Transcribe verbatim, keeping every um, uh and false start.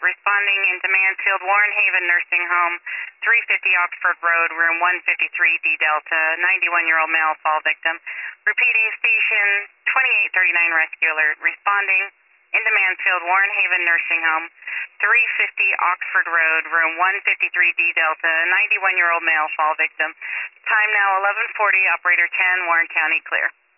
responding into Mansfield, Warren Haven Nursing Home, three fifty Oxford Road, room one fifty-three, D Delta, ninety-one-year-old male fall victim. Repeating, station twenty-eight thirty-nine rescue alert, responding into Mansfield, Warren Haven Nursing Home, three fifty Oxford Road, room one fifty-three, D Delta, ninety-one-year-old male fall victim. Time now eleven forty, operator ten, Warren County clear.